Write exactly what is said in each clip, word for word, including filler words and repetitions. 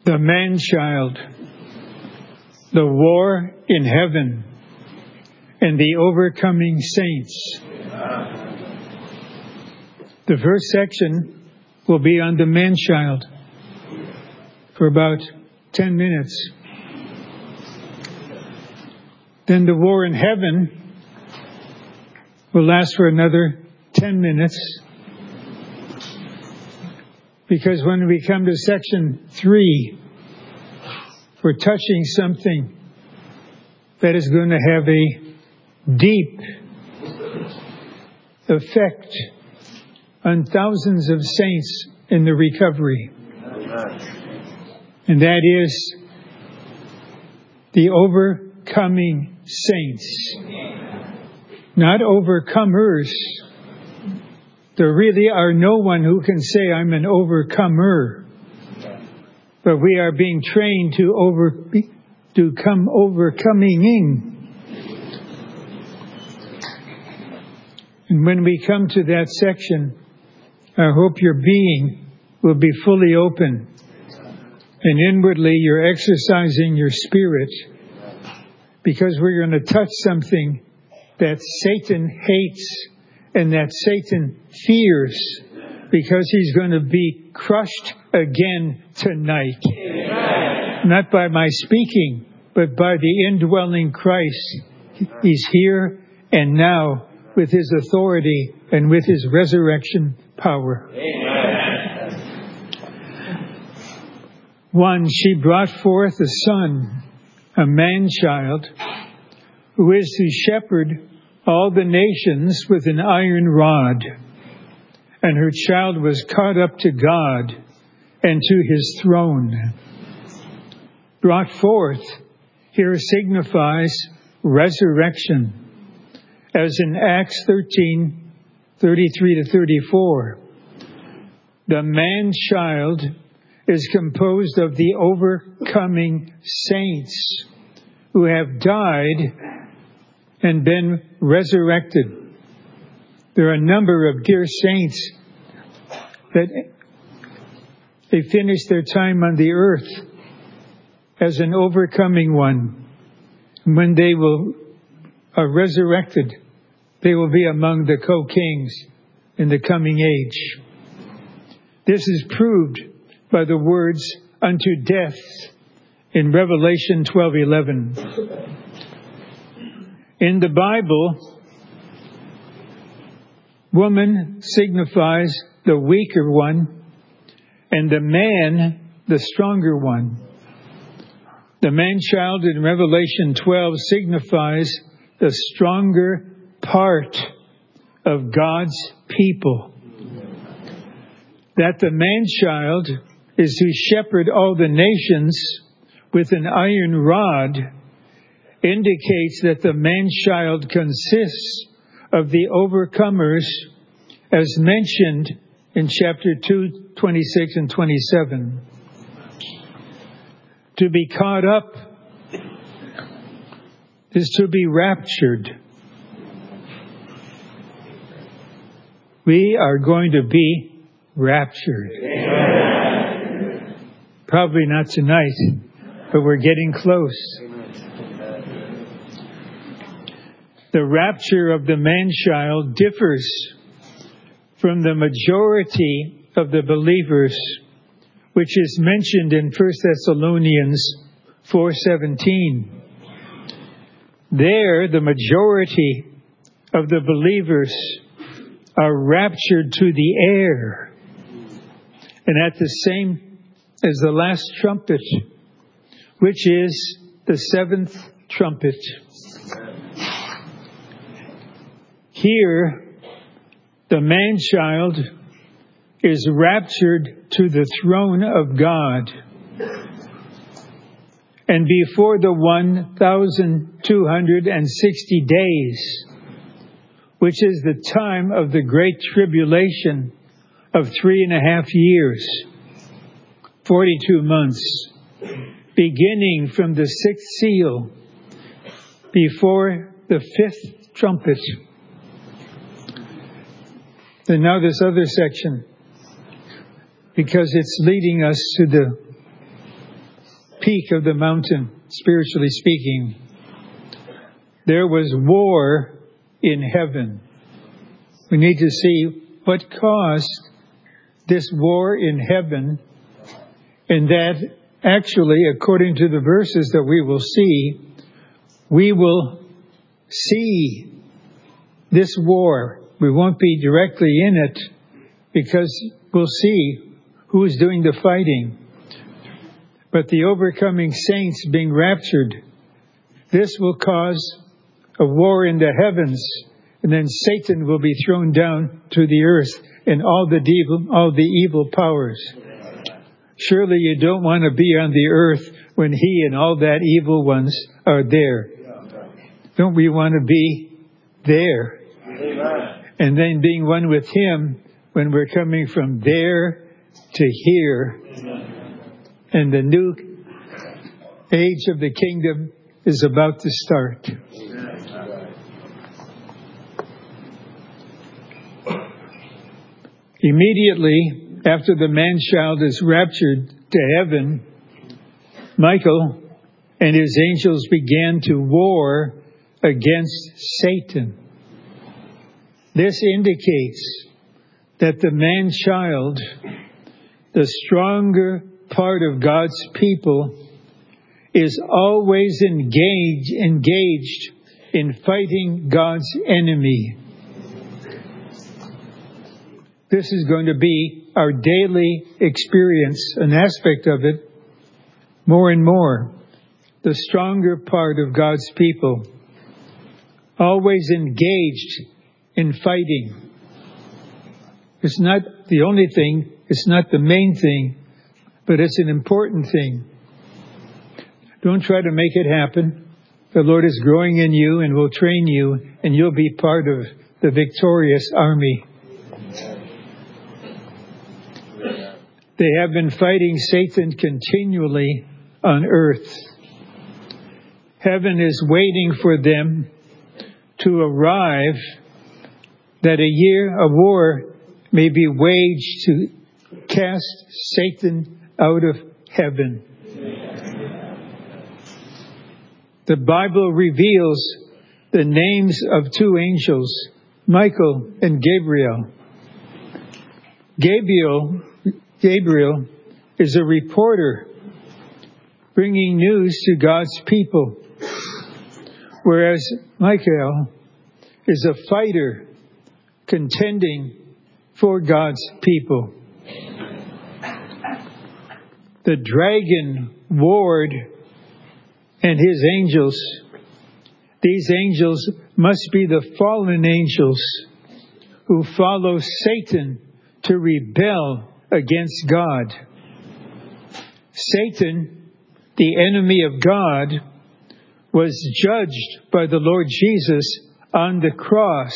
The man-child, the war in heaven, and the overcoming saints. The first section will be on the man-child for about ten minutes. Then the war in heaven will last for another ten minutes. Because when we come to section three, we're touching something that is going to have a deep effect on thousands of saints in the recovery. And that is the overcoming saints. Not overcomers. There really are no one who can say, I'm an overcomer. But we are being trained to over to come overcoming. And when we come to that section, I hope your being will be fully open. And inwardly you're exercising your spirit. Because we're going to touch something that Satan hates and that Satan fears, because he's going to be crushed again tonight. Amen. Not by my speaking, but by the indwelling Christ. He's here and now with his authority and with his resurrection power. Amen. One, she brought forth a son, a man-child, who is to shepherd all the nations with an iron rod. And her child was caught up to God and to his throne. Brought forth here signifies resurrection, as in Acts thirteen, thirty-three to thirty-four. The man-child is composed of the overcoming saints who have died and been resurrected. There are a number of dear saints that they finished their time on the earth as an overcoming one. When they will are resurrected, they will be among the co-kings in the coming age. This is proved by the words unto death in Revelation twelve eleven. In the Bible, woman signifies the weaker one, and the man, the stronger one. The man-child in Revelation twelve signifies the stronger part of God's people. That the man-child is to shepherd all the nations with an iron rod indicates that the man-child consists of the overcomers as mentioned in chapter two, twenty-six and twenty-seven. To be caught up is to be raptured. We are going to be raptured. Amen. Probably not tonight, but we're getting close. The rapture of the man-child differs from the majority of the believers, which is mentioned in First Thessalonians four seventeen. There, the majority of the believers are raptured to the air. And at the same as the last trumpet, which is the seventh trumpet. Here, the man-child is raptured to the throne of God. And before the one thousand two hundred sixty days, which is the time of the great tribulation of three and a half years, forty-two months, beginning from the sixth seal before the fifth trumpet. Then now this other section, because it's leading us to the peak of the mountain, spiritually speaking, there was war in heaven. We need to see what caused this war in heaven, and that actually, according to the verses that we will see, we will see this war. We won't be directly in it because we'll see who is doing the fighting. But the overcoming saints being raptured, this will cause a war in the heavens, and then Satan will be thrown down to the earth and all the evil, all the evil powers. Surely you don't want to be on the earth when he and all that evil ones are there. Don't we want to be there? And then being one with him when we're coming from there to here. And the new age of the kingdom is about to start. Immediately after the man-child is raptured to heaven, Michael and his angels began to war against Satan. This indicates that the man-child, the stronger part of God's people, is always engaged, engaged in fighting God's enemy. This is going to be our daily experience, an aspect of it, more and more. The stronger part of God's people, always engaged in fighting. It's not the only thing, it's not the main thing, but it's an important thing. Don't try to make it happen. The Lord is growing in you and will train you, and you'll be part of the victorious army. They have been fighting Satan continually on earth. Heaven is waiting for them to arrive, that a year, a war may be waged to cast Satan out of heaven. The Bible reveals the names of two angels, Michael and Gabriel. Gabriel Gabriel is a reporter bringing news to God's people, whereas Michael is a fighter contending for God's people. The dragon warred and his angels. These angels must be the fallen angels who follow Satan to rebel against God. Satan, the enemy of God, was judged by the Lord Jesus on the cross.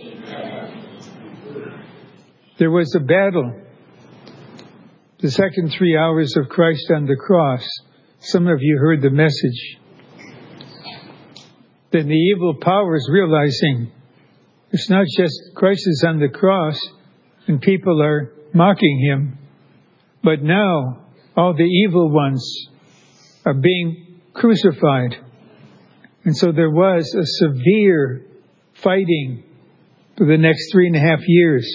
There was a battle. The second three hours of Christ on the cross. Some of you heard the message. Then the evil powers realizing it's not just Christ is on the cross and people are mocking him, but now all the evil ones are being crucified. And so there was a severe fighting for the next three and a half years.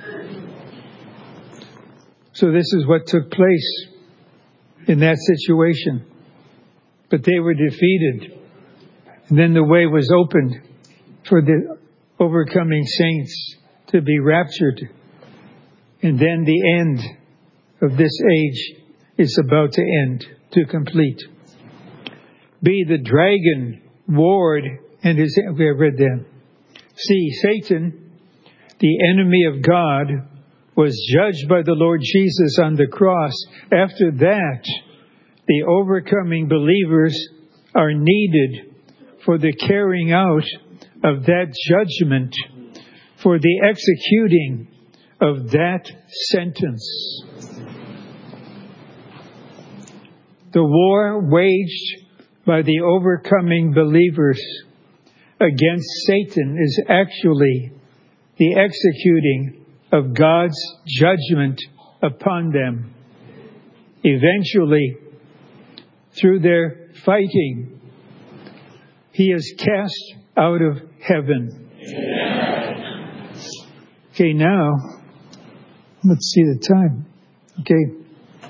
So this is what took place in that situation. But they were defeated. And then the way was opened for the overcoming saints to be raptured. And then the end of this age is about to end, to complete. B, the dragon warred and his... We have read that. C, Satan, the enemy of God, was judged by the Lord Jesus on the cross. After that, the overcoming believers are needed for the carrying out of that judgment, for the executing of that sentence. The war waged by the overcoming believers against Satan is actually the executing of God's judgment upon them. Eventually, through their fighting, he is cast out of heaven. Amen. Okay, now, let's see the time. Okay.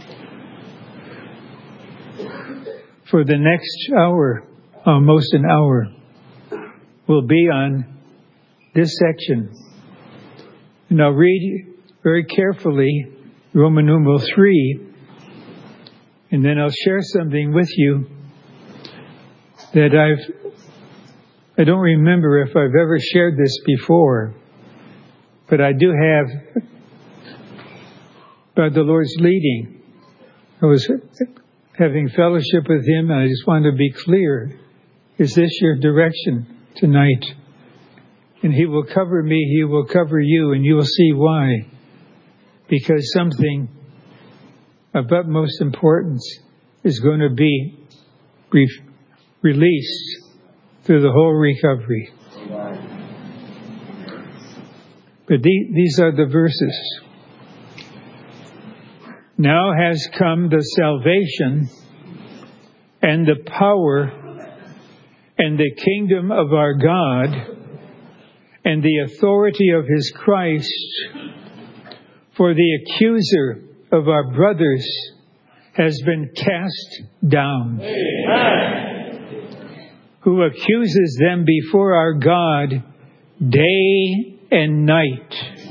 For the next hour, almost an hour, will be on this section. And I'll read very carefully Roman numeral three, and then I'll share something with you that I've, I don't remember if I've ever shared this before, but I do have, by the Lord's leading. I was having fellowship with Him, and I just wanted to be clear. Is this your direction tonight? And He will cover me, He will cover you, and you will see why. Because something of utmost importance is going to be re- released through the whole recovery. But the, these are the verses. Now has come the salvation and the power and the kingdom of our God and the authority of His Christ, for the accuser of our brothers has been cast down. Amen. Who accuses them before our God day and night.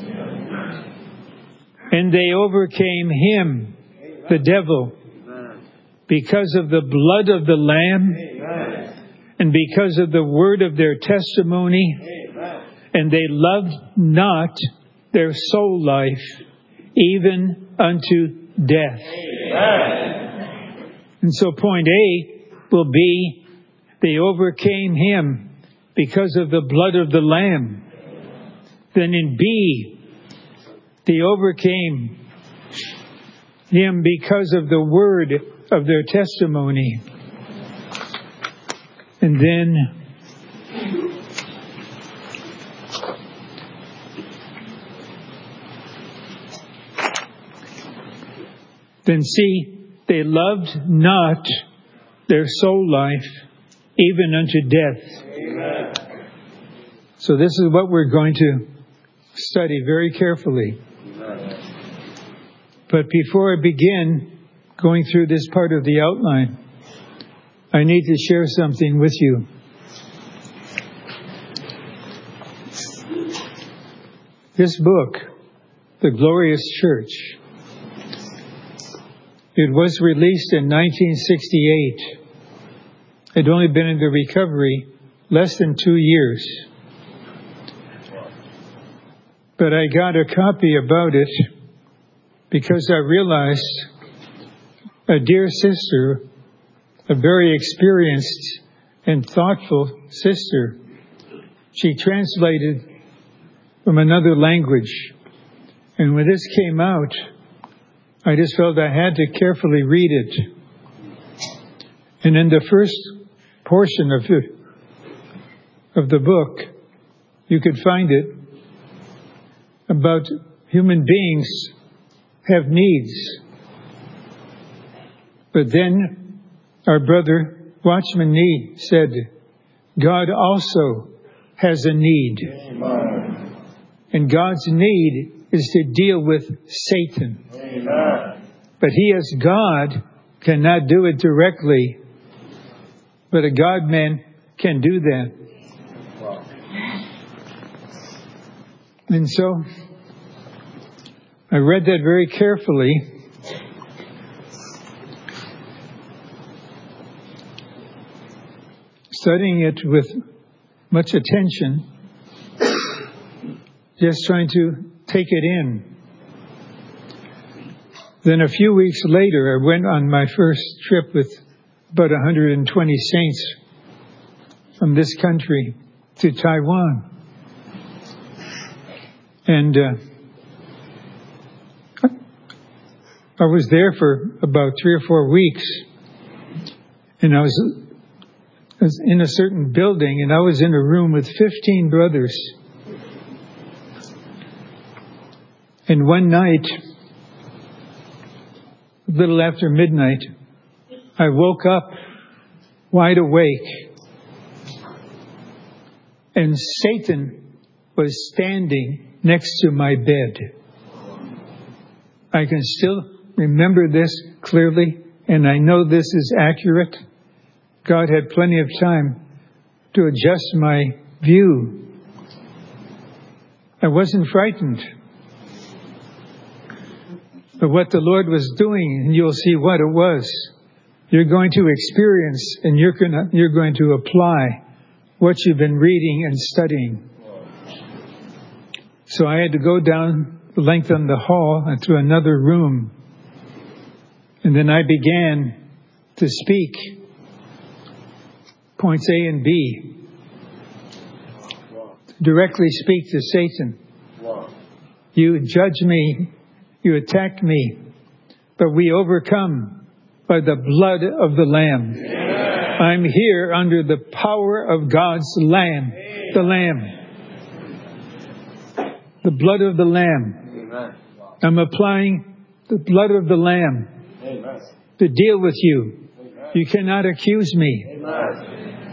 And they overcame him, the devil, because of the blood of the Lamb and because of the word of their testimony. And they loved not their soul life, even unto death. And so point A will be, they overcame him because of the blood of the Lamb. Then in B, they overcame him because of the word of their testimony. And then Then see, they loved not their soul life, even unto death. Amen. So this is what we're going to study very carefully. Amen. But before I begin going through this part of the outline, I need to share something with you. This book, The Glorious Church, it was released in nineteen sixty-eight. I'd only been in the recovery less than two years. But I got a copy about it because I realized a dear sister, a very experienced and thoughtful sister, she translated from another language. And when this came out, I just felt I had to carefully read it. And in the first portion of the, of the book, you could find it about human beings have needs. But then our brother Watchman Nee said, God also has a need. Amen. And God's need is to deal with Satan. Amen. But he as God cannot do it directly, but a God-man can do that. Wow. And so I read that very carefully. Studying it with much attention, just trying to take it in. Then a few weeks later, I went on my first trip with about one hundred twenty saints from this country to Taiwan. And uh, I was there for about three or four weeks. And I was, I was in a certain building, and I was in a room with fifteen brothers. And one night, a little after midnight, I woke up wide awake, and Satan was standing next to my bed. I can still remember this clearly, and I know this is accurate. God had plenty of time to adjust my view. I wasn't frightened. But what the Lord was doing, and you'll see what it was, you're going to experience and you're going to, you're going to apply what you've been reading and studying. So I had to go down the length of the hall and to another room. And then I began to speak points A and B. Directly speak to Satan. You judge me, you attack me, but we overcome by the blood of the Lamb. Amen. I'm here under the power of God's Lamb, Amen. the Lamb. The blood of the Lamb. Amen. I'm applying the blood of the Lamb Amen. to deal with you. Amen. You cannot accuse me. Amen.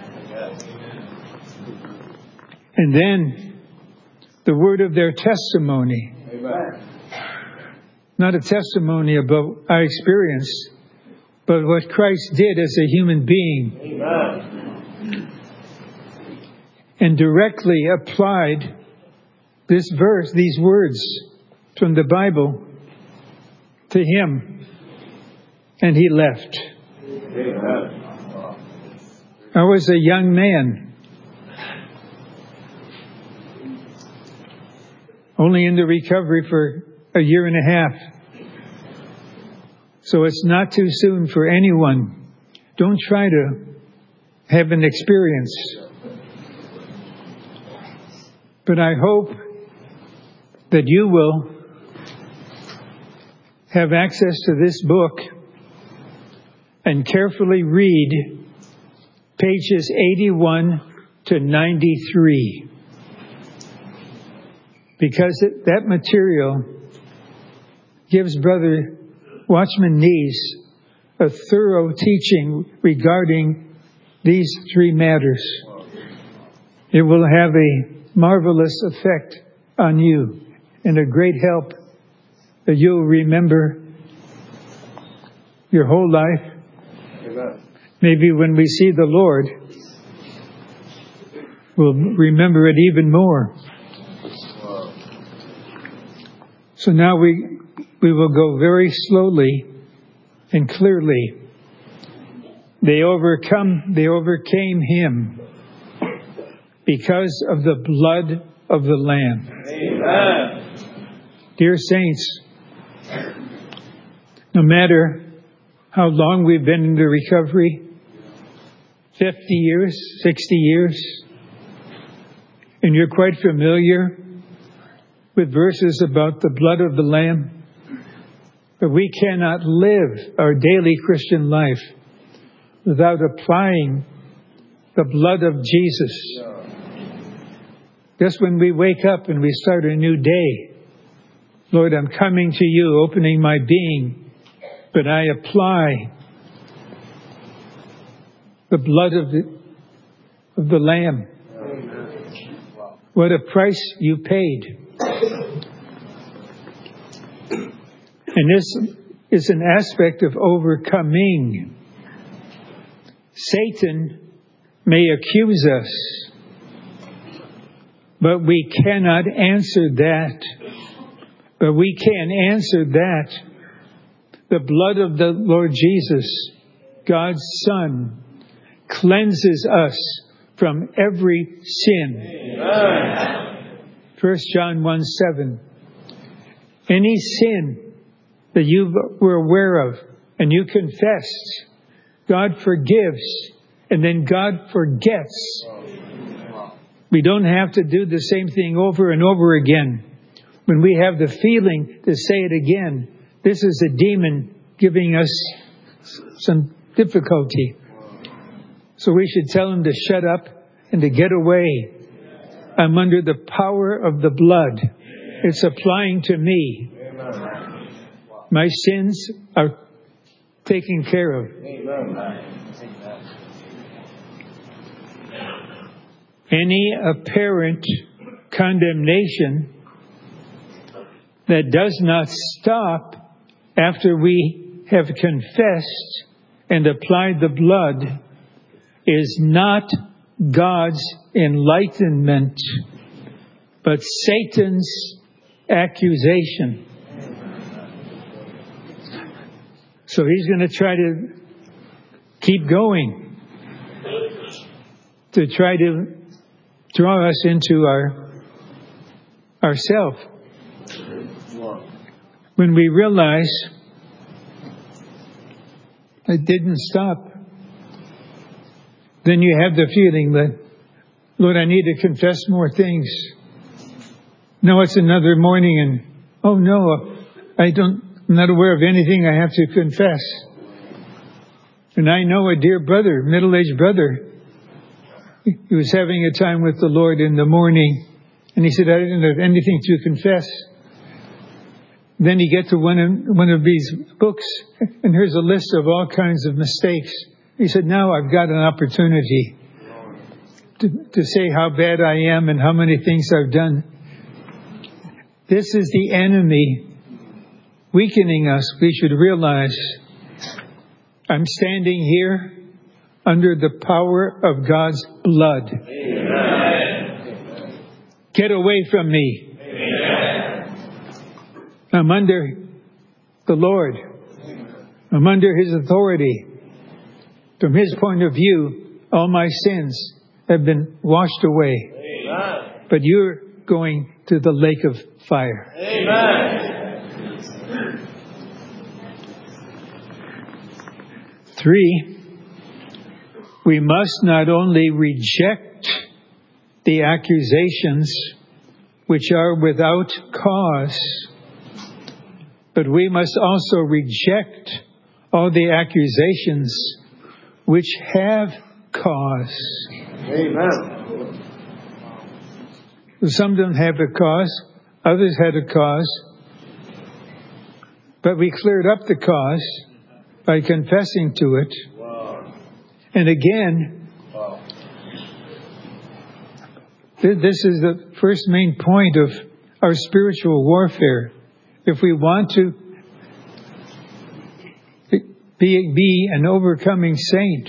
And then the word of their testimony. Amen. Not a testimony about our experience, but what Christ did as a human being. Amen. And directly applied this verse, these words from the Bible to him. And he left. Amen. I was a young man. Only in the recovery for a year and a half. So it's not too soon for anyone. Don't try to have an experience. But I hope that you will have access to this book and carefully read pages eighty-one to ninety-three. Because it, that material gives Brother Watchman Nees a thorough teaching regarding these three matters. It will have a marvelous effect on you and a great help that you'll remember your whole life. Amen. Maybe when we see the Lord, we'll remember it even more. So now we we will go very slowly and clearly. They overcome, they overcame him because of the blood of the Lamb. Amen. Dear saints, no matter how long we've been in the recovery, fifty years, sixty years, and you're quite familiar with verses about the blood of the Lamb, but we cannot live our daily Christian life without applying the blood of Jesus. Just when we wake up and we start a new day, Lord, I'm coming to you, opening my being, but I apply the blood of the, of the Lamb. What a price you paid. And this is an aspect of overcoming. Satan may accuse us, but we cannot answer that. But we can answer that. The blood of the Lord Jesus, God's Son, cleanses us from every sin. Amen. First John one seven. Any sin that you were aware of and you confessed, God forgives, and then God forgets. We don't have to do the same thing over and over again. When we have the feeling to say it again, this is a demon giving us some difficulty. So we should tell him to shut up and to get away. I'm under the power of the blood. It's applying to me. My sins are taken care of. Any apparent condemnation that does not stop after we have confessed and applied the blood is not God's enlightenment, but Satan's accusation. So he's going to try to keep going to try to draw us into our ourself. When we realize it didn't stop, then you have the feeling that, Lord, I need to confess more things. No, it's another morning and, oh no, I don't, I'm not aware of anything I have to confess. And I know a dear brother, middle-aged brother, he was having a time with the Lord in the morning, and he said, I didn't have anything to confess. Then you get to one of, one of these books, and here's a list of all kinds of mistakes. He said, now I've got an opportunity to, to say how bad I am and how many things I've done. This is the enemy weakening us. We should realize I'm standing here under the power of God's blood. Amen. Get away from me. Amen. I'm under the Lord. I'm under His authority. From His point of view, all my sins have been washed away. Amen. But you're going to the lake of fire. Amen. Three, we must not only reject the accusations which are without cause, but we must also reject all the accusations which have cause. Amen. Some don't have a cause, others had a cause, but we cleared up the cause by confessing to it. Wow. And again, wow. th- this is the first main point of our spiritual warfare. If we want to be, be an overcoming saint,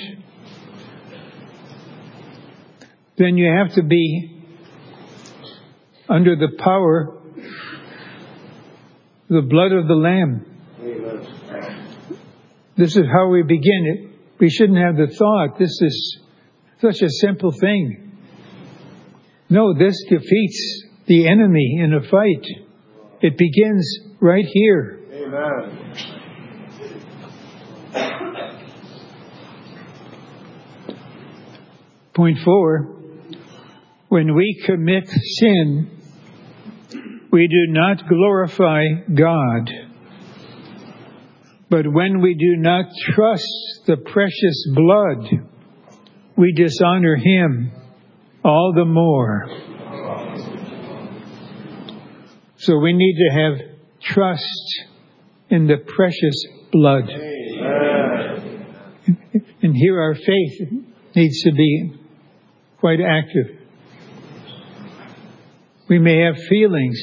then you have to be under the power, the blood of the Lamb. Amen. This is how we begin it. We shouldn't have the thought, this is such a simple thing. No, this defeats the enemy in a fight. It begins right here. Amen. Point four, when we commit sin, we do not glorify God. But when we do not trust the precious blood, we dishonor Him all the more. So we need to have trust in the precious blood. And here our faith needs to be quite active. We may have feelings.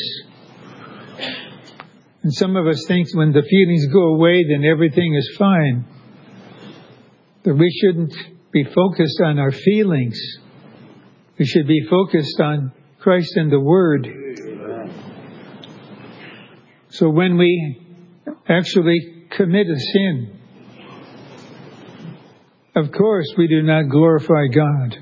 And some of us think when the feelings go away, then everything is fine. But we shouldn't be focused on our feelings. We should be focused on Christ and the Word. So when we actually commit a sin, of course we do not glorify God.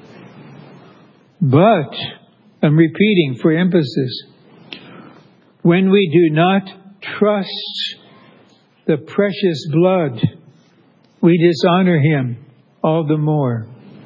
But, I'm repeating for emphasis, when we do not trust the precious blood, we dishonor Him all the more.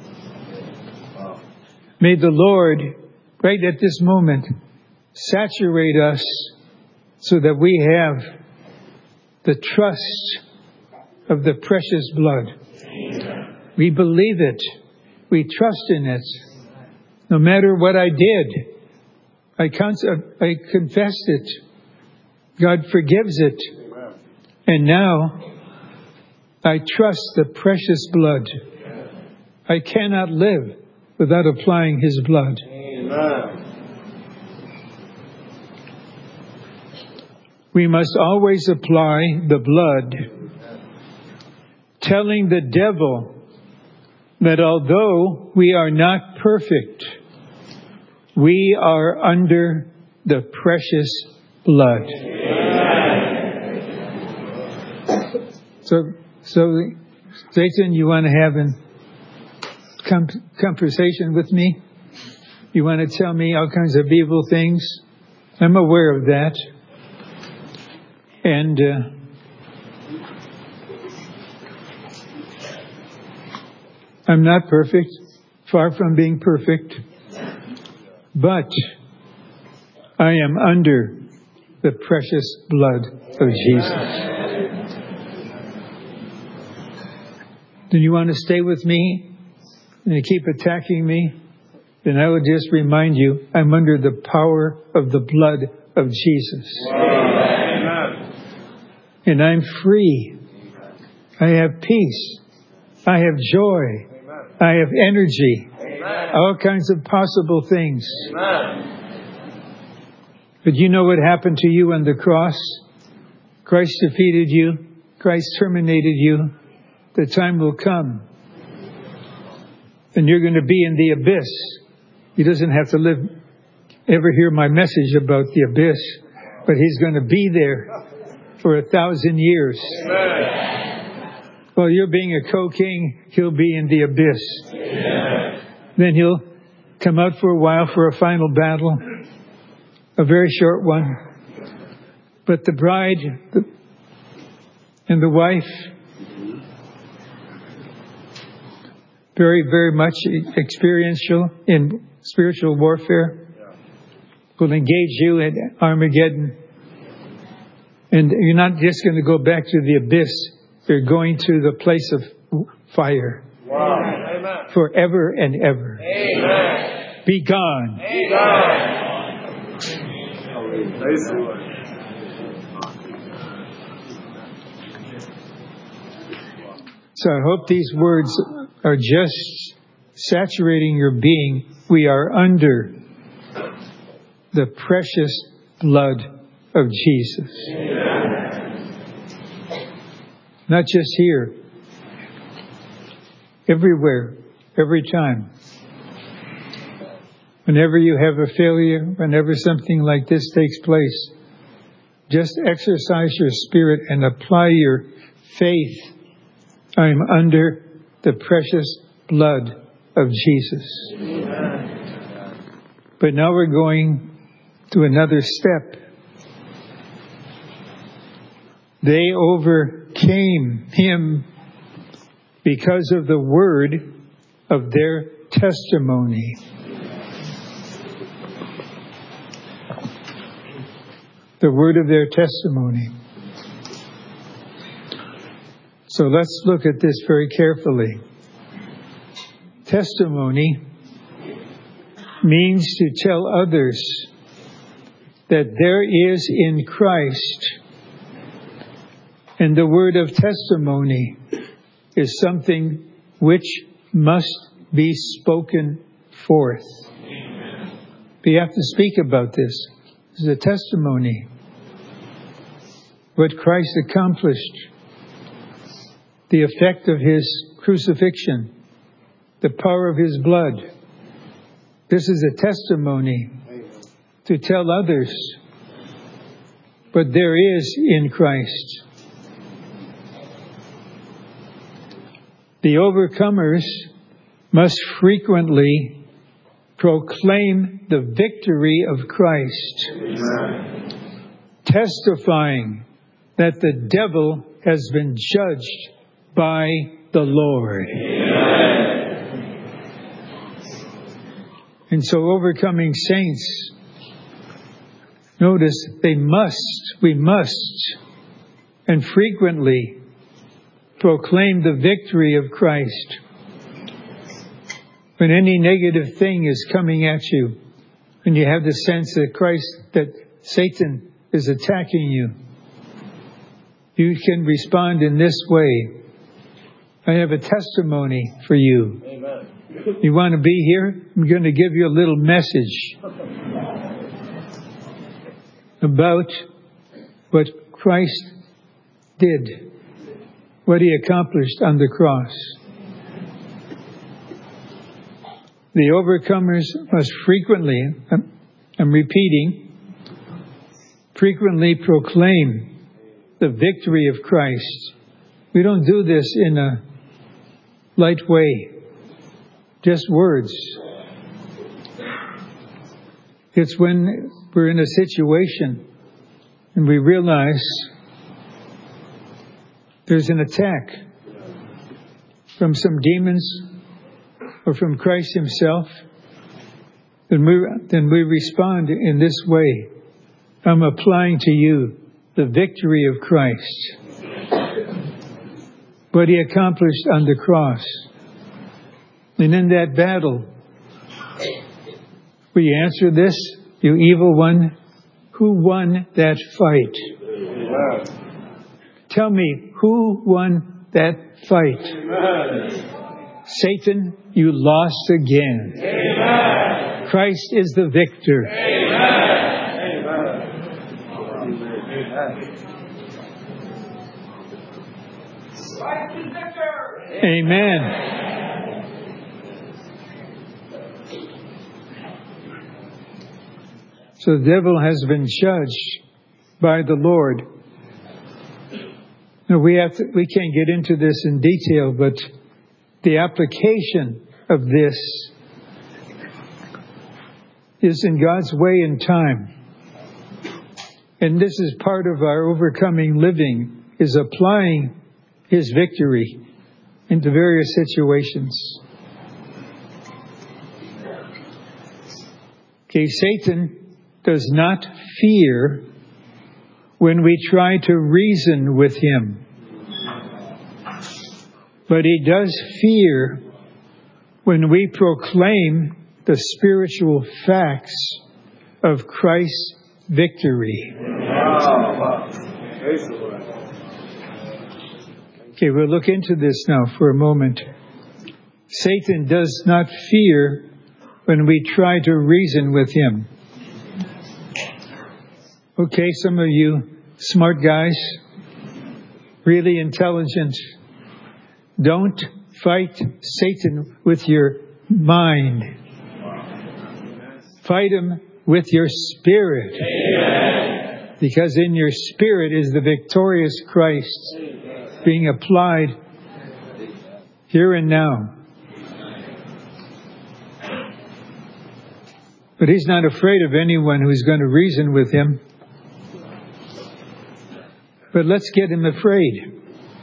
May the Lord, right at this moment, saturate us so that we have the trust of the precious blood. We believe it. We trust in it. No matter what I did, I, con- I confessed it. God forgives it. And now I trust the precious blood. I cannot live without applying His blood. Amen. We must always apply the blood, telling the devil that although we are not perfect, we are under the precious blood. Amen. So, so Satan, you want to have a com- conversation with me? You want to tell me all kinds of evil things? I'm aware of that. And uh, I'm not perfect, far from being perfect, but I am under the precious blood of Jesus. Do you want to stay with me and keep attacking me? Then I will just remind you, I'm under the power of the blood of Jesus. Amen. And I'm free. I have peace. I have joy. I have energy. Amen. All kinds of possible things. Amen. But you know what happened to you on the cross? Christ defeated you. Christ terminated you. The time will come. And you're going to be in the abyss. He doesn't have to live, ever hear my message about the abyss. But he's going to be there for a thousand years. Amen. While you're being a co-king, he'll be in the abyss. Amen. Then he'll come out for a while for a final battle. A very short one. But the bride and the wife, very, very much experiential in spiritual warfare, will engage you at Armageddon. And you're not just going to go back to the abyss. You're going to the place of fire. Wow. Amen. Forever and ever. Amen. Be gone. Amen. So I hope these words are just saturating your being. We are under the precious blood of Jesus. Amen. Not just here. Everywhere. Every time. Whenever you have a failure, whenever something like this takes place, just exercise your spirit and apply your faith. I'm under the precious blood of Jesus. Amen. But now we're going to another step. They overcame him because of the word of their testimony. The word of their testimony. So let's look at this very carefully. Testimony means to tell others that there is in Christ, and the word of testimony is something which must be spoken forth. We have to speak about this. This is a testimony. What Christ accomplished. The effect of his crucifixion. The power of his blood. This is a testimony to tell others. But there is in Christ. The overcomers must frequently proclaim the victory of Christ. Amen. Testifying that the devil has been judged by the Lord. Amen. And so overcoming saints, notice they must, we must, and frequently proclaim the victory of Christ. When any negative thing is coming at you, and you have the sense that Christ, that Satan is attacking you, you can respond in this way. I have a testimony for you. Amen. You want to be here? I'm going to give you a little message about what Christ did, what He accomplished on the cross. The overcomers must frequently, I'm repeating, frequently proclaim the victory of Christ. We don't do this in a light way, just words. It's when we're in a situation and we realize there's an attack from some demons or from Christ Himself, then we, then we respond in this way. I'm applying to you the victory of Christ, what He accomplished on the cross. And in that battle, we answer this, you evil one, who won that fight? Amen. Tell me, who won that fight? Amen. Satan, you lost again. Amen. Christ is the victor. Amen. Amen. Amen. So the devil has been judged by the Lord. Now we have to, we can't get into this in detail, but the application of this is in God's way and time. And this is part of our overcoming living, is applying His victory into various situations. Okay, Satan does not fear when we try to reason with him. But he does fear when we proclaim the spiritual facts of Christ's victory. Okay, we'll look into this now for a moment. Satan does not fear when we try to reason with him. Okay, some of you smart guys, really intelligent, don't fight Satan with your mind. Fight him with your spirit. Amen. Because in your spirit is the victorious Christ being applied here and now. But he's not afraid of anyone who's going to reason with him. But let's get him afraid.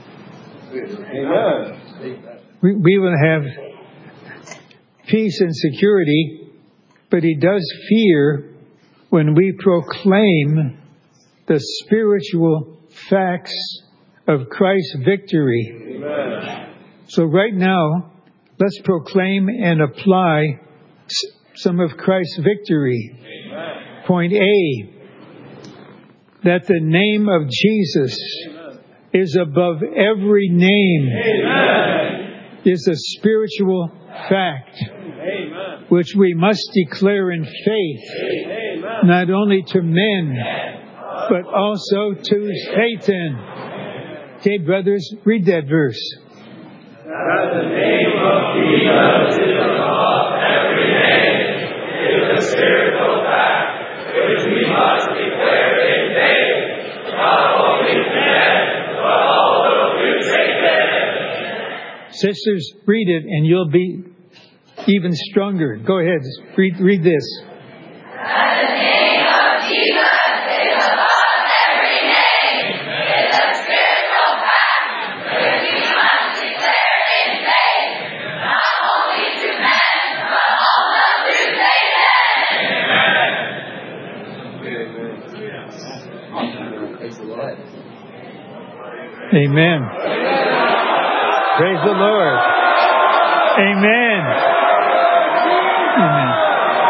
Amen. We, we will have peace and security, but he does fear when we proclaim the spiritual facts of Christ's victory. Amen. So right now, let's proclaim and apply some of Christ's victory. Amen. Point A, that the name of Jesus Amen. Is above every name. Amen. Is a spiritual fact. Amen. Which we must declare in faith, Amen. Not only to men, but also to Satan. Okay, brothers, read that verse. That the name of Jesus is above every name is a spiritual fact which we must declare in faith, not only to men, but also to Satan. Sisters, read it and you'll be even stronger. Go ahead, read, read this. That the name of Jesus is above every name is a spiritual fact which we must declare in faith, not only to men, but also to Satan. Amen. Praise the Lord. Amen. Amen.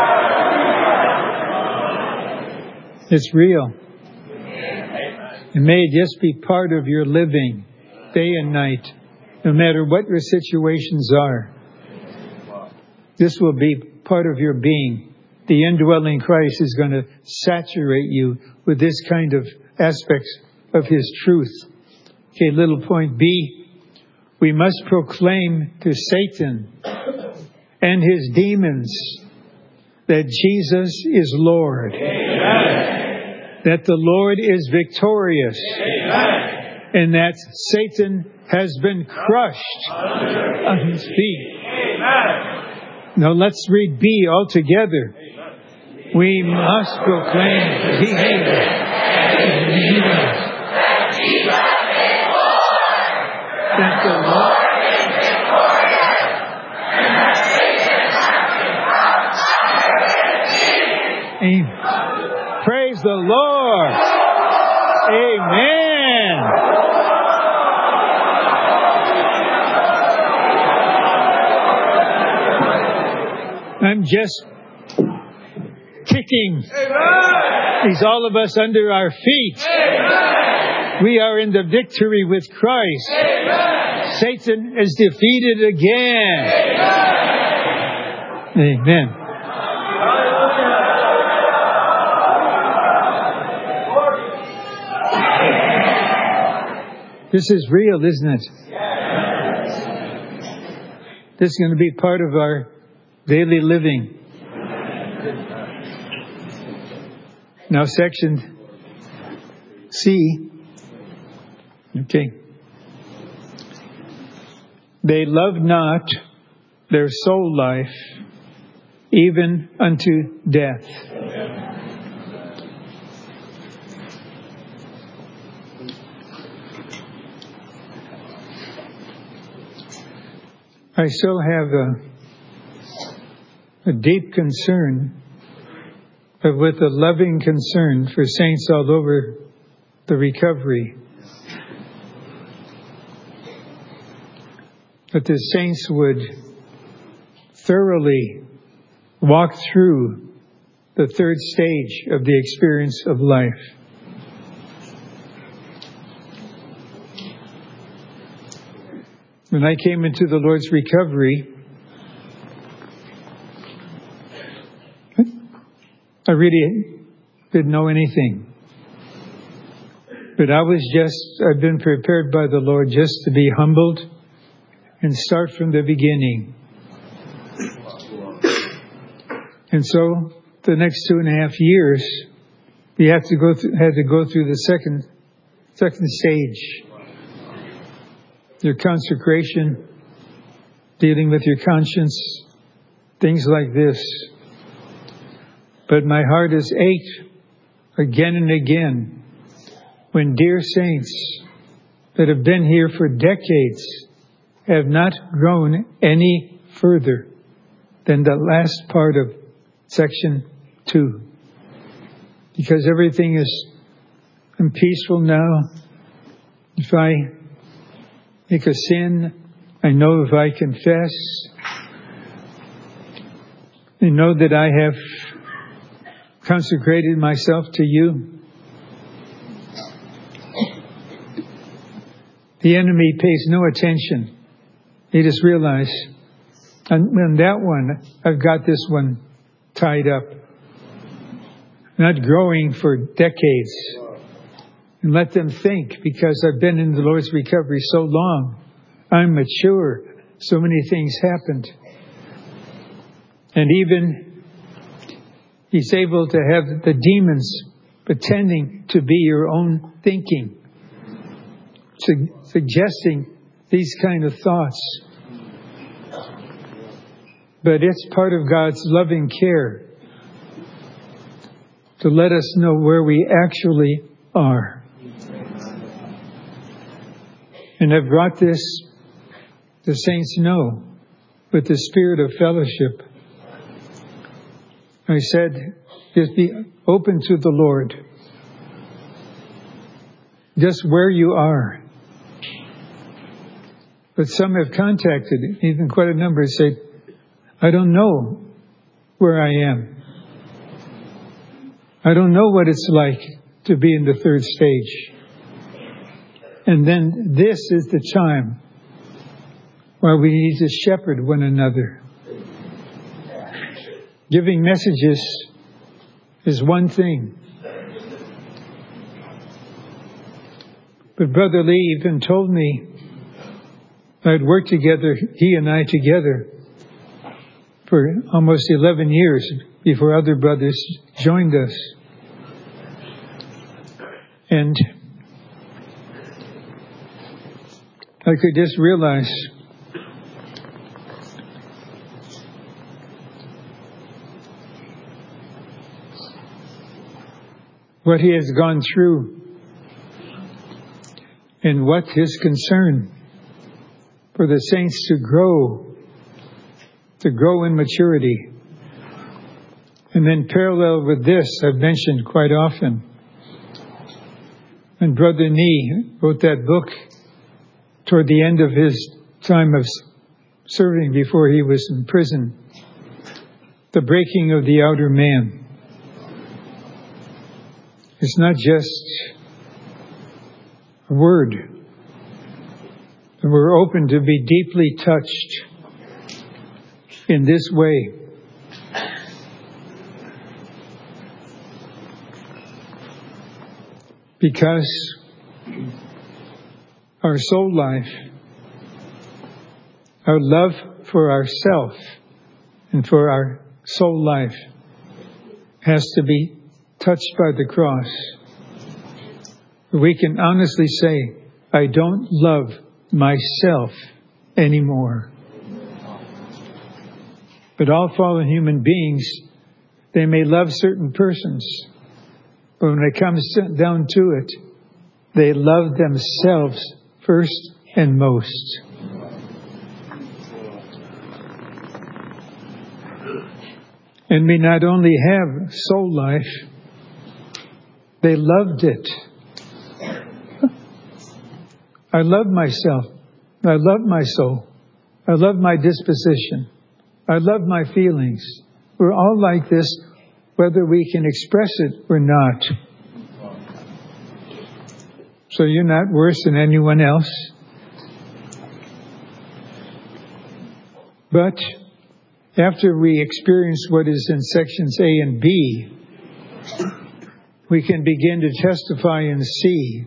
It's real. It may just be part of your living, day and night. no matter what your situations are. This will be part of your being. The indwelling Christ is going to saturate you with this kind of aspects of His truth. Okay, little point B. We must proclaim to Satan and his demons that Jesus is Lord. Amen. That the Lord is victorious. Amen. And that Satan has been crushed Amen. On his feet. Amen. Now let's read B all together. Amen. We must proclaim to Jesus and demons that the Lord is victorious, and that Satan has been Amen. Praise the Lord. Amen. I'm just kicking these all of us under our feet. Amen. We are in the victory with Christ. Amen. Satan is defeated again. Amen. Amen. This is real, isn't it? This is going to be part of our daily living. Now, section C. Okay. They love not their soul life, even unto death. I still have a, a deep concern, but with a loving concern for saints all over the recovery. That the saints would thoroughly walk through the third stage of the experience of life. When I came into the Lord's recovery, I really didn't know anything. But I was just, I've been prepared by the Lord just to be humbled and start from the beginning. And so, the next two and a half years, we have to go through, had to go through the second, second stage. Your consecration, dealing with your conscience, things like this. But my heart is ached again and again when dear saints that have been here for decades have not grown any further than the last part of section two. Because everything is peaceful now. If I make a sin, I know if I confess, I know that I have consecrated myself to you. The enemy pays no attention. He just realizes, and on that one, I've got this one tied up. Not growing for decades. And let them think, because I've been in the Lord's recovery so long, I'm mature. So many things happened. And even He's able to have the demons pretending to be your own thinking, su- suggesting these kind of thoughts. But it's part of God's loving care to let us know where we actually are. And I've brought this, the saints know, with the spirit of fellowship. I said, just be open to the Lord. Just where you are. But some have contacted, even quite a number, say, I don't know where I am. I don't know what it's like to be in the third stage. And then this is the time why we need to shepherd one another. Giving messages is one thing. But Brother Lee even told me I'd worked together, he and I together, for almost eleven years before other brothers joined us. And I could just realize what he has gone through and what his concern for the saints to grow, to grow in maturity. And then parallel with this, I've mentioned quite often, when Brother Nee wrote that book toward the end of his time of serving before he was in prison, The Breaking of the Outer Man. It's not just a word. We're open to be deeply touched in this way. Because our soul life, our love for ourself and for our soul life has to be touched by the cross. We can honestly say, I don't love myself anymore. But all fallen human beings, they may love certain persons, but when it comes down to it, they love themselves first and most. And we not only have soul life, they loved it. I love myself. I love my soul. I love my disposition. I love my feelings. We're all like this, whether we can express it or not. So you're not worse than anyone else. But after we experience what is in sections A and B, we can begin to testify and see,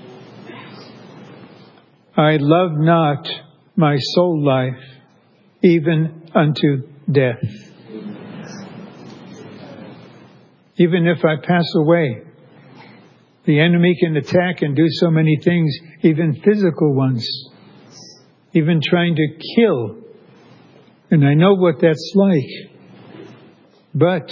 I love not my soul life, even unto death. Even if I pass away, the enemy can attack and do so many things, even physical ones, even trying to kill. And I know what that's like. But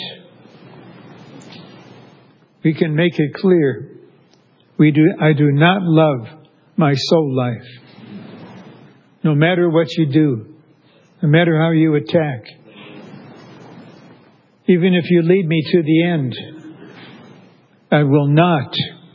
we can make it clear, we do. I do not love my soul life. No matter what you do, no matter how you attack, even if you lead me to the end, I will not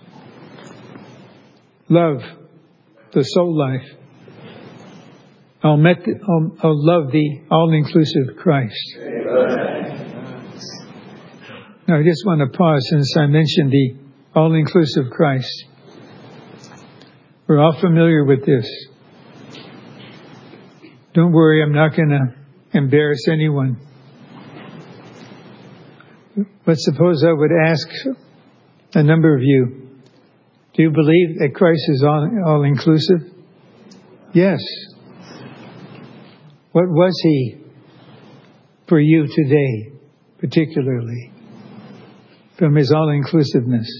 love the soul life. I'll, met the, I'll, I'll love the all-inclusive Christ. Amen. Now, I just want to pause since I mentioned the all-inclusive Christ. We're all familiar with this. Don't worry, I'm not going to embarrass anyone. But suppose I would ask a number of you, do you believe that Christ is all, all-inclusive? Yes. What was He for you today, particularly, from His all-inclusiveness?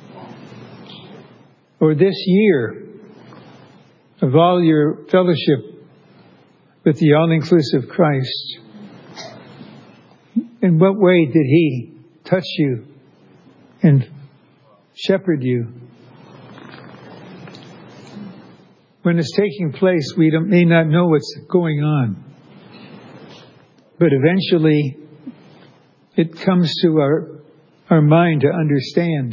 Or this year, of all your fellowship with the all-inclusive Christ, in what way did He touch you and shepherd you? When it's taking place, we don't, may not know what's going on. But eventually, it comes to our, our mind to understand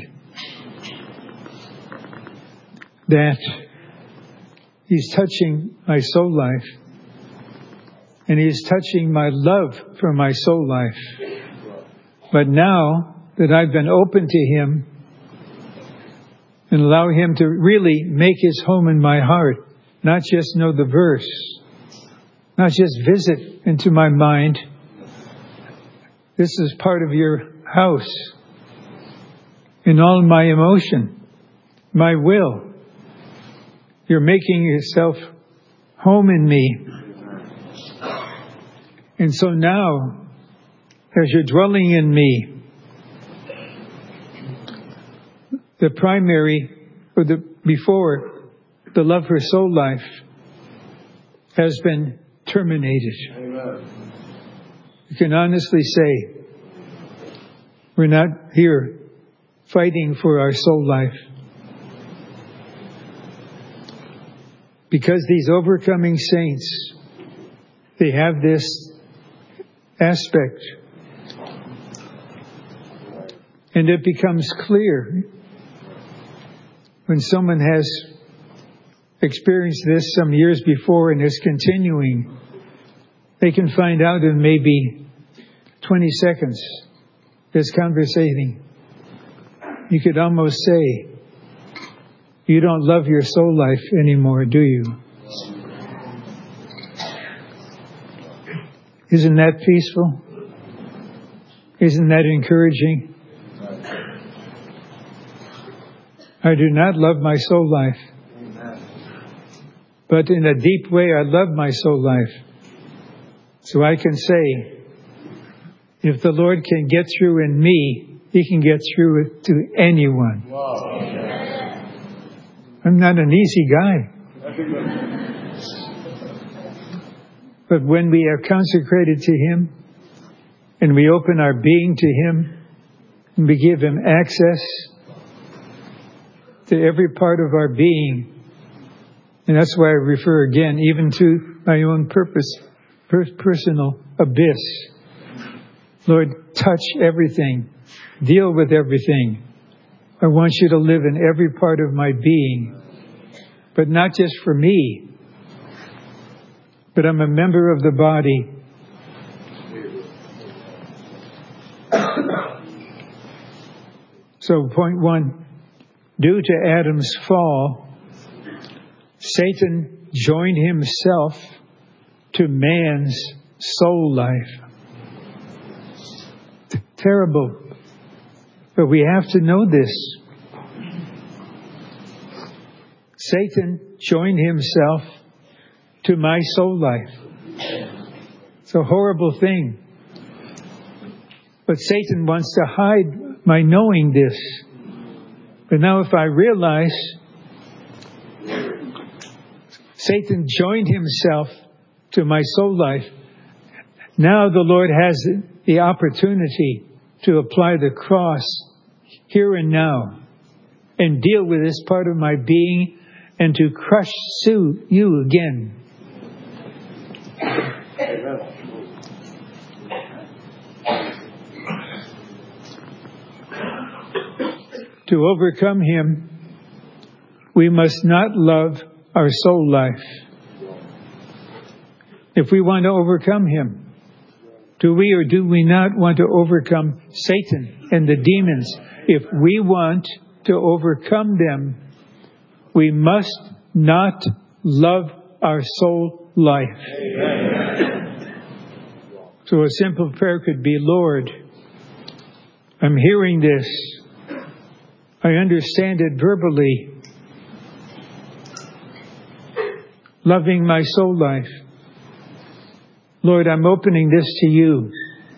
that He's touching my soul life. And He's touching my love for my soul life. But now that I've been open to Him and allow Him to really make His home in my heart, not just know the verse, not just visit into my mind. This is part of your house. In all my emotion, my will. You're making yourself home in me. And so now, as you're dwelling in me, the primary, or the before, the love for soul life has been terminated. Amen. You can honestly say, we're not here fighting for our soul life. Because these overcoming saints, they have this aspect. And it becomes clear when someone has experienced this some years before and is continuing, they can find out in maybe twenty seconds, this conversating. You could almost say, you don't love your soul life anymore, do you? Isn't that peaceful? Isn't that encouraging? I do not love my soul life. But in a deep way, I love my soul life. So I can say, if the Lord can get through in me, He can get through it to anyone. Wow. I'm not an easy guy. But when we are consecrated to Him, and we open our being to Him, and we give Him access to every part of our being, and that's why I refer again even to my own purpose, per- personal abyss. Lord, touch everything. Deal with everything. I want you to live in every part of my being. But not just for me. But I'm a member of the body. So point one, due to Adam's fall, Satan joined himself to man's soul life. T- terrible. But we have to know this. Satan joined himself to my soul life. It's a horrible thing. But Satan wants to hide my knowing this. But now if I realize Satan joined himself to my soul life, now the Lord has the opportunity to apply the cross here and now and deal with this part of my being and to crush Sue, you again. To overcome him, we must not love our soul life. If we want to overcome him, do we or do we not want to overcome Satan and the demons? If we want to overcome them, we must not love our soul life. Amen. So a simple prayer could be, Lord, I'm hearing this. I understand it verbally. Loving my soul life. Lord, I'm opening this to you.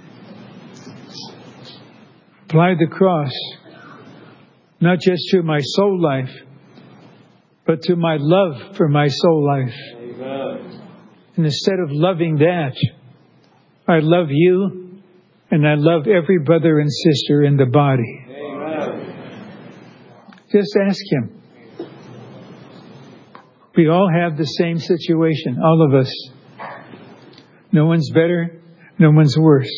Apply the cross, not just to my soul life, but to my love for my soul life. Amen. And instead of loving that, I love you and I love every brother and sister in the body. Amen. Just ask him. We all have the same situation, all of us. No one's better, no one's worse.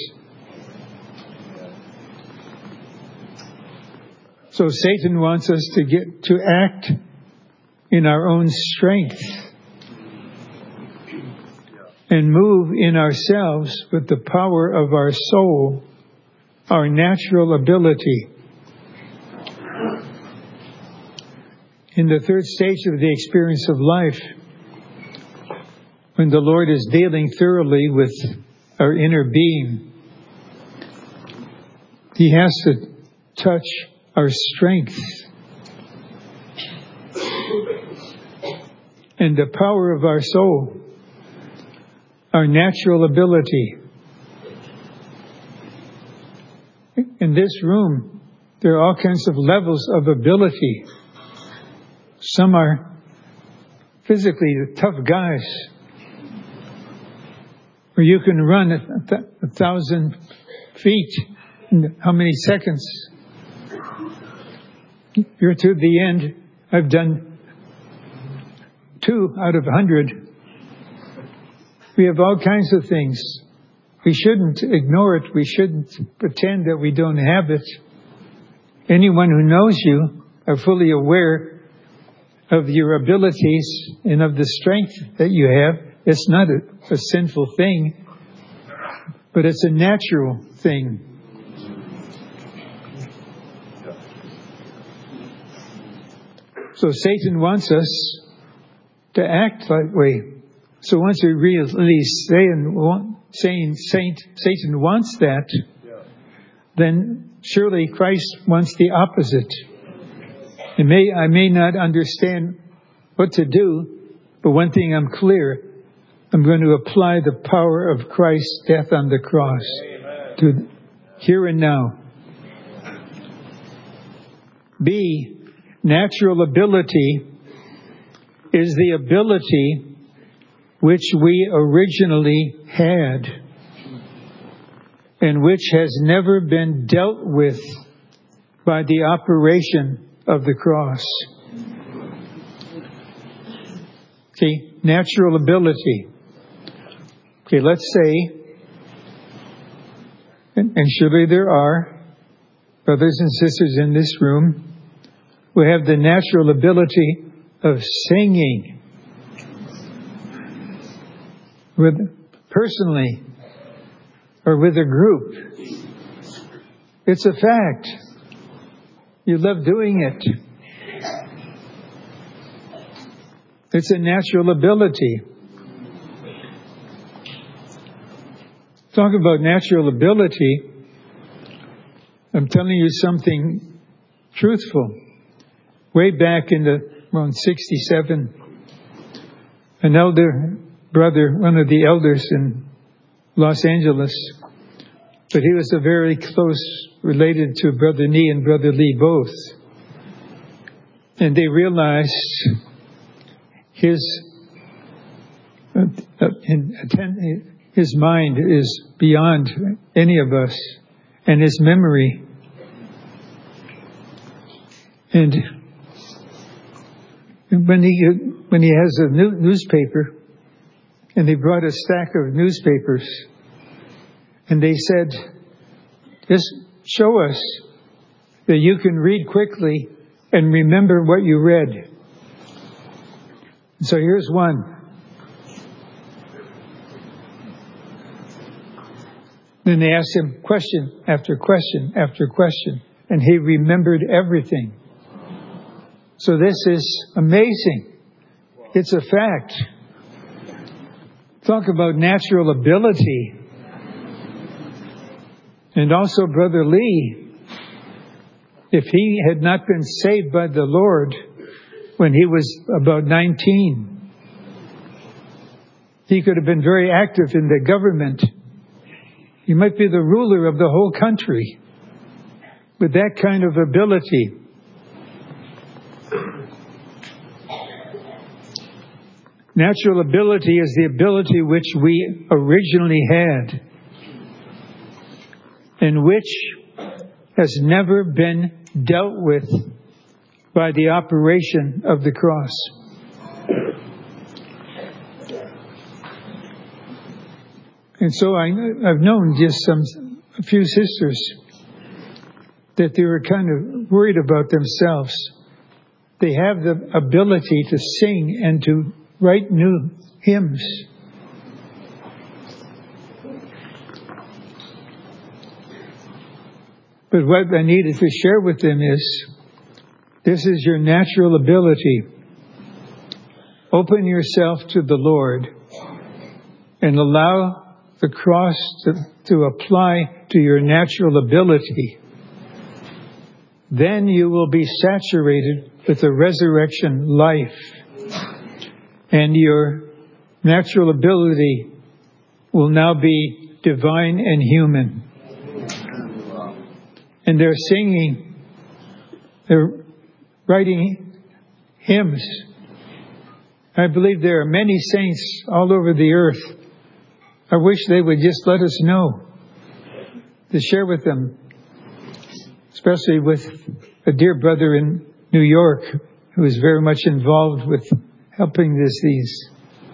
So Satan wants us to get to act in our own strength and move in ourselves with the power of our soul, our natural ability. In the third stage of the experience of life, when the Lord is dealing thoroughly with our inner being, He has to touch our strength and the power of our soul, our natural ability. In this room, there are all kinds of levels of ability. Some are physically tough guys, where you can run a, th- a thousand feet in how many seconds? You're to the end. I've done two out of a hundred. We have all kinds of things. We shouldn't ignore it. We shouldn't pretend that we don't have it. Anyone who knows you are fully aware of your abilities and of the strength that you have. It's not a, a sinful thing, but it's a natural thing. So Satan wants us to act that way. So once we really say and saying Saint Satan wants that, then surely Christ wants the opposite. It may I may not understand what to do, but one thing I'm clear: I'm going to apply the power of Christ's death on the cross to here and now. B, natural ability is the ability which we originally had and which has never been dealt with by the operation of the cross. Okay, natural ability. Okay, let's say, and, and surely there are brothers and sisters in this room who have the natural ability of singing. With personally or with a group. It's a fact. You love doing it. It's a natural ability. Talk about natural ability. I'm telling you something truthful. Way back in the around sixty-seven, an elder brother, one of the elders in Los Angeles, but he was a very close related to Brother Nee and Brother Lee both. And they realized his uh, uh, his mind is beyond any of us, and his memory. And when he when he has a new newspaper, and they brought a stack of newspapers, and they said, just show us that you can read quickly and remember what you read. So here's one. Then they asked him question after question after question, and he remembered everything. So this is amazing. It's a fact. Talk about natural ability. And also Brother Lee, if he had not been saved by the Lord when he was about nineteen, he could have been very active in the government. He might be the ruler of the whole country with that kind of ability. Natural ability is the ability which we originally had and which has never been dealt with by the operation of the cross. And so I, I've known just some a few sisters that they were kind of worried about themselves. They have the ability to sing and to write new hymns. But what I needed to share with them is, this is your natural ability. Open yourself to the Lord and allow the cross to, to apply to your natural ability, then you will be saturated with the resurrection life, and your natural ability will now be divine and human. And they're singing, they're writing hymns. I believe there are many saints all over the earth. I wish they would just let us know, to share with them, especially with a dear brother in New York who is very much involved with helping this disease.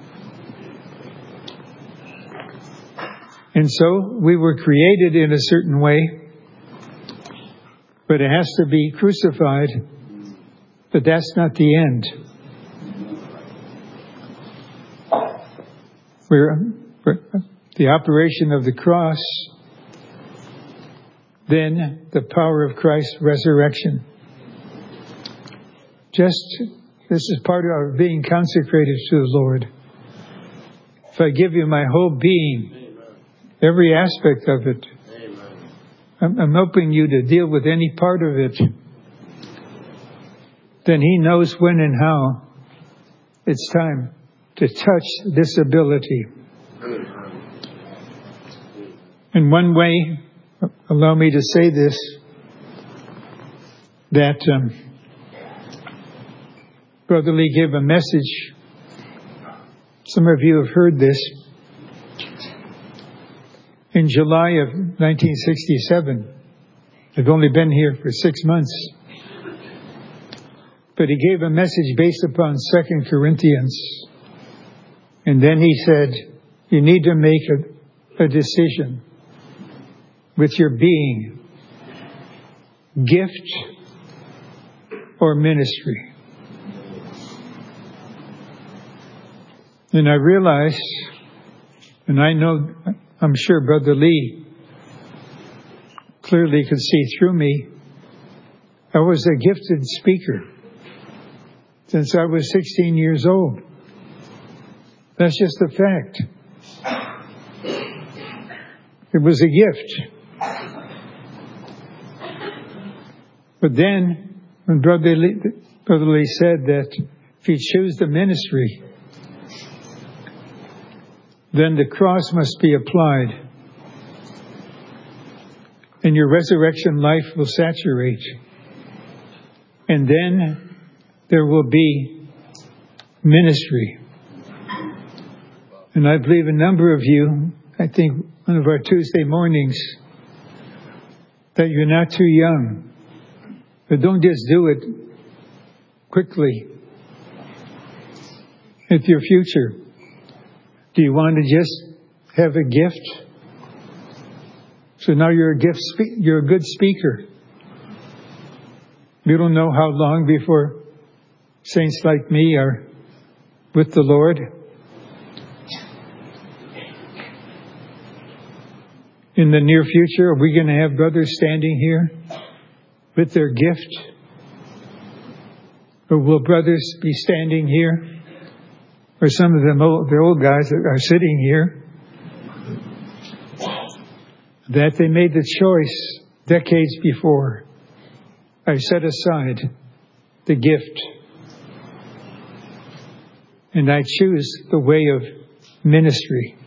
And so we were created in a certain way, but it has to be crucified. But that's not the end. We're, we're the operation of the cross, then the power of Christ's resurrection. Just, this is part of our being consecrated to the Lord. If I give you my whole being, every aspect of it, I'm, I'm helping you to deal with any part of it, then He knows when and how it's time to touch this ability. In one way, allow me to say this, that um, Brother Lee gave a message. Some of you have heard this. In July of nineteen sixty-seven, I've only been here for six months, but he gave a message based upon Second Corinthians. And then he said, you need to make a, a decision with your being, gift or ministry. And I realized, and I know, I'm sure Brother Lee clearly could see through me, I was a gifted speaker since I was sixteen years old. That's just a fact. It was a gift. But then, when Brother Lee, Brother Lee said that if you choose the ministry, then the cross must be applied, and your resurrection life will saturate. And then there will be ministry. And I believe a number of you, I think one of our Tuesday mornings, that you're not too young. But don't just do it quickly. It's your future. Do you want to just have a gift? So now you're a gift. Spe- you're a good speaker. You don't know how long before saints like me are with the Lord. In the near future, are we going to have brothers standing here with their gift? Or will brothers be standing here? Or some of them, old, the old guys that are sitting here, that they made the choice decades before. I set aside the gift, and I choose the way of ministry.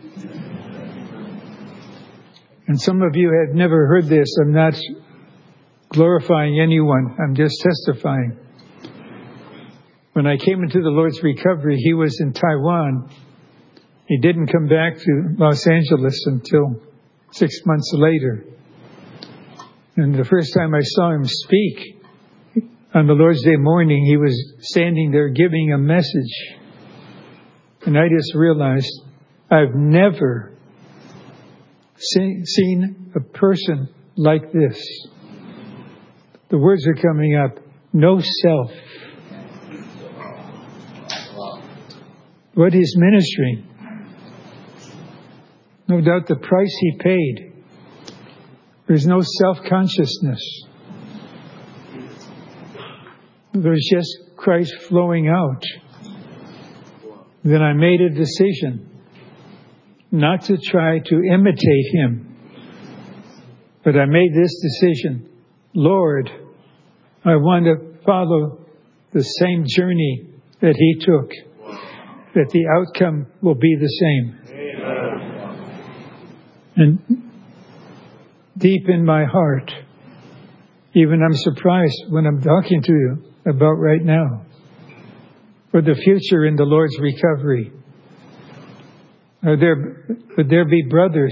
And some of you have never heard this. I'm not glorifying anyone. I'm just testifying. When I came into the Lord's recovery, He was in Taiwan. He didn't come back to Los Angeles until six months later. And the first time I saw him speak on the Lord's Day morning, he was standing there giving a message. And I just realized I've never see, seen a person like this. The words are coming up. No self. What he's ministering. No doubt the price he paid. There's no self-consciousness. There's just Christ flowing out. Then I made a decision. not to try to imitate him, but I made this decision. Lord, I want to follow the same journey that he took, that the outcome will be the same. And deep in my heart, even I'm surprised when I'm talking to you about right now, for the future in the Lord's recovery. Are there, would there be brothers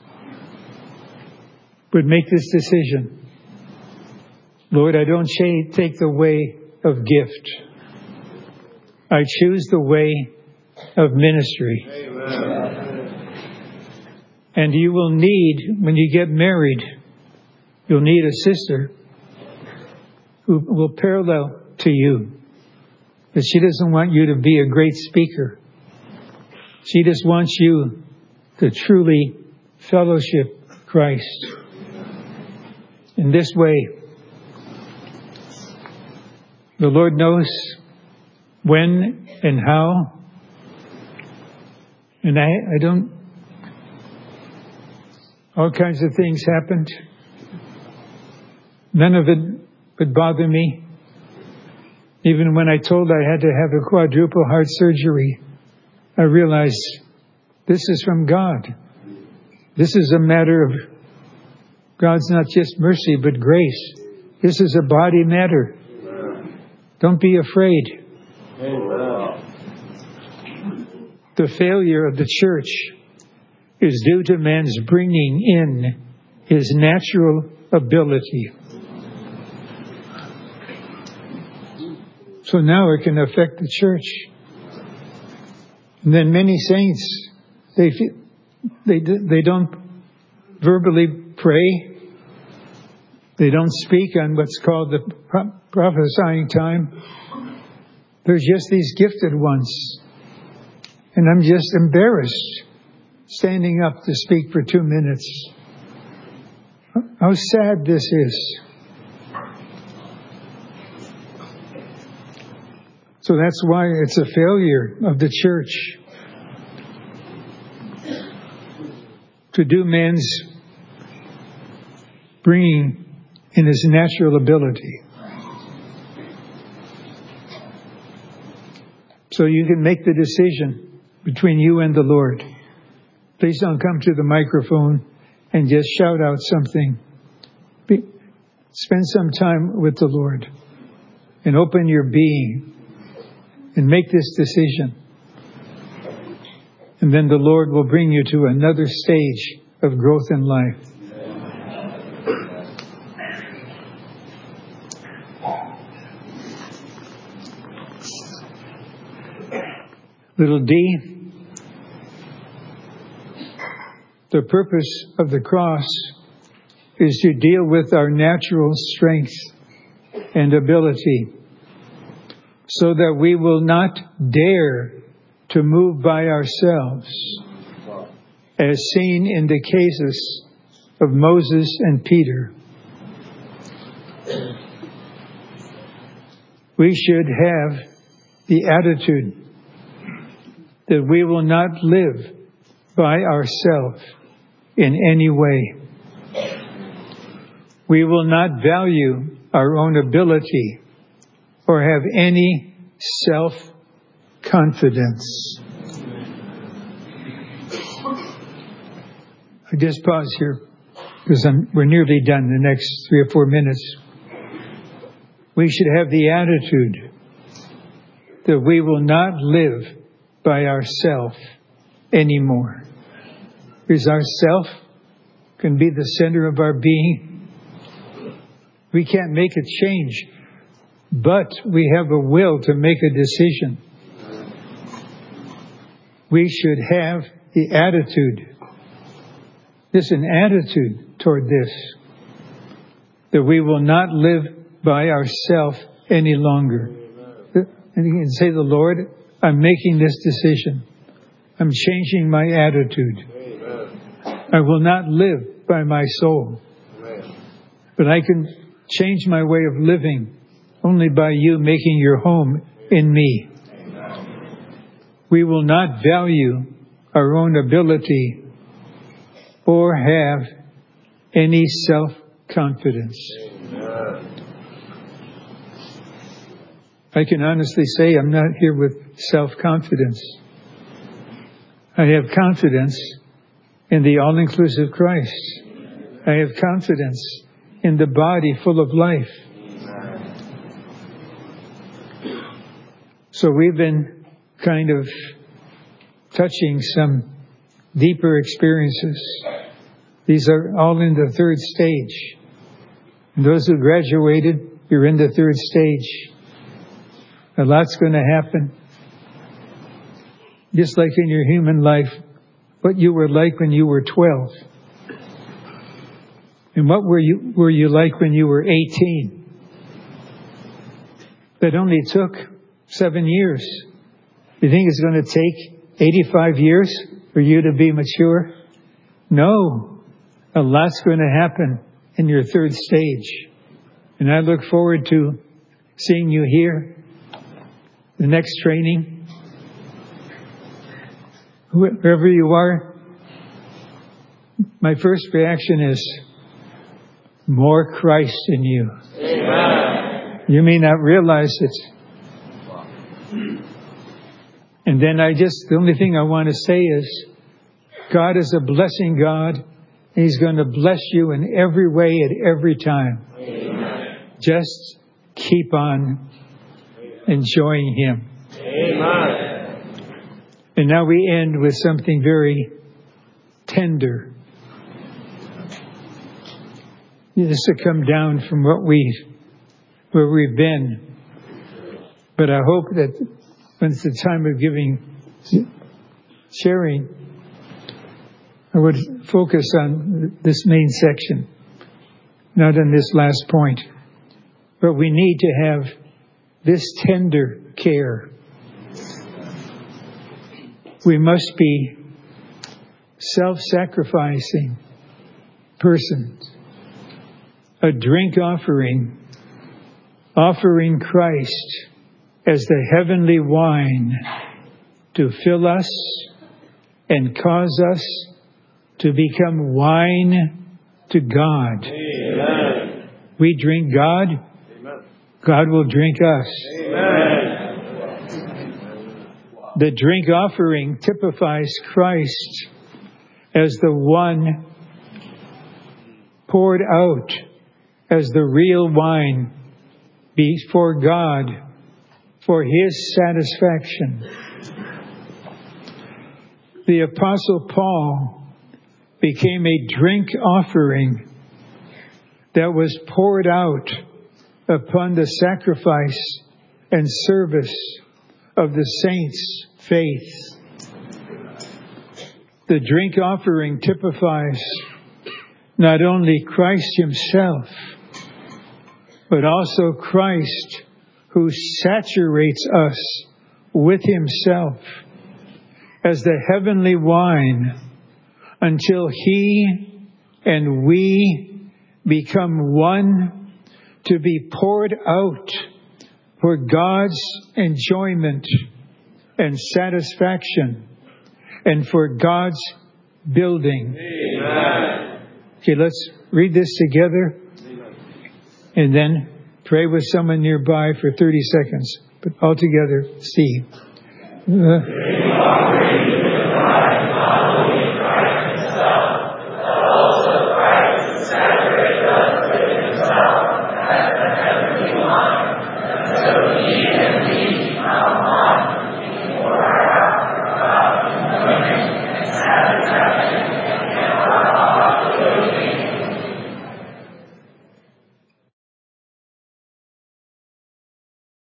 would make this decision? Lord, I don't ch- take the way of gift. I choose the way of ministry. Amen. And you will need, when you get married, you'll need a sister who will parallel to you. But she doesn't want you to be a great speaker. She just wants you to truly fellowship Christ. In this way, the Lord knows when and how. And I, I don't, all kinds of things happened. None of it would bother me. Even when I told I had to have a quadruple heart surgery, I realized this is from God. This is a matter of God's not just mercy, but grace. This is a body matter. Don't be afraid. The failure of the church is due to man's bringing in his natural ability. So now it can affect the church. And then many saints, they feel, they they don't verbally pray. They don't speak on what's called the pro- prophesying time. They're just these gifted ones. And I'm just embarrassed standing up to speak for two minutes. How sad this is. So that's why it's a failure of the church to do man's bringing in his natural ability. So you can make the decision between you and the Lord. Please don't come to the microphone and just shout out something. Be, spend some time with the Lord and open your being and make this decision. And then the Lord will bring you to another stage of growth in life. Little d, the purpose of the cross is to deal with our natural strength and ability so that we will not dare to move by ourselves, as seen in the cases of Moses and Peter. We should have the attitude that we will not live by ourselves in any way. We will not value our own ability or have any self-confidence. I just pause here because I'm, we're nearly done in the next three or four minutes. We should have the attitude that we will not live by ourself anymore. Because our self can be the center of our being. We can't make a change, but we have a will to make a decision. We should have the attitude. There's an attitude toward this, that we will not live by ourselves any longer. And you can say, the Lord, I'm making this decision. I'm changing my attitude. I will not live by my soul. But I can change my way of living only by you making your home in me. We will not value our own ability or have any self-confidence. I can honestly say I'm not here with self-confidence. I have confidence in the all-inclusive Christ. I have confidence in the body full of life. So we've been kind of touching some deeper experiences. These are all in the third stage. And those who graduated, you're in the third stage. A lot's going to happen. Just like in your human life, what you were like when you were twelve. And what were you were you like when you were eighteen? That only took seven years. You think it's going to take eighty-five years for you to be mature? No. A lot's going to happen in your third stage. And I look forward to seeing you here. The next training. Wherever you are, my first reaction is more Christ in you. Amen. You may not realize it. And then I just, the only thing I want to say is, God is a blessing God. He's going to bless you in every way at every time. Amen. Just keep on enjoying Him. Amen. And now we end with something very tender. This to come down from what we, where we've been. But I hope that when it's the time of giving, sharing, I would focus on this main section, not on this last point. But we need to have this tender care. We must be self-sacrificing persons. A drink offering, offering Christ as the heavenly wine to fill us and cause us to become wine to God. Amen. We drink God, Amen. God will drink us. Amen. The drink offering typifies Christ as the one poured out as the real wine before God for His satisfaction. The Apostle Paul became a drink offering that was poured out upon the sacrifice and service of the saints' faith. The drink offering typifies not only Christ Himself, but also Christ who saturates us with Himself as the heavenly wine until He and we become one to be poured out for God's enjoyment and satisfaction and for God's building. Amen. Okay, let's read this together and then pray with someone nearby for thirty seconds. But all together, Steve. Uh,